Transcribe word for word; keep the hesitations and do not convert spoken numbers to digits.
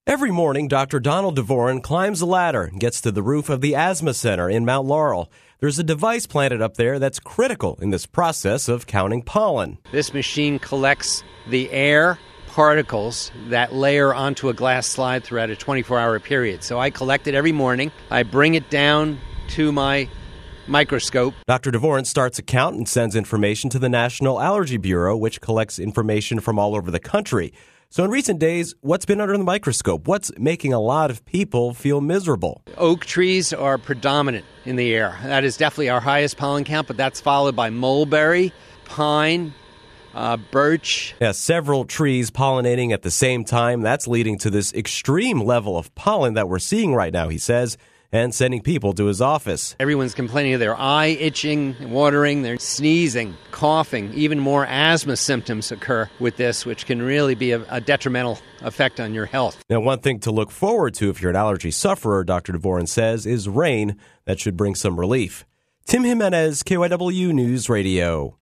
Every morning, Doctor Donald DeVoren climbs a ladder and gets to the roof of the Asthma Center in Mount Laurel. There's a device planted up there that's critical in this process of counting pollen. This machine collects the air particles that layer onto a glass slide throughout a twenty-four hour period. So I collect it every morning. I bring it down to my microscope. Doctor DeVoren starts a count and sends information to the National Allergy Bureau, which collects information from all over the country. So in recent days, what's been under the microscope? What's making a lot of people feel miserable? Oak trees are predominant in the air. That is definitely our highest pollen count, but that's followed by mulberry, pine, uh, birch. Yeah, several trees pollinating at the same time. That's leading to this extreme level of pollen that we're seeing right now, he says, and sending people to his office. Everyone's complaining of their eye itching, watering, they're sneezing, coughing. Even more asthma symptoms occur with this, which can really be a, a detrimental effect on your health. Now, one thing to look forward to if you're an allergy sufferer, Doctor DeVoren says, is rain that should bring some relief. Tim Jimenez, K Y W News Radio.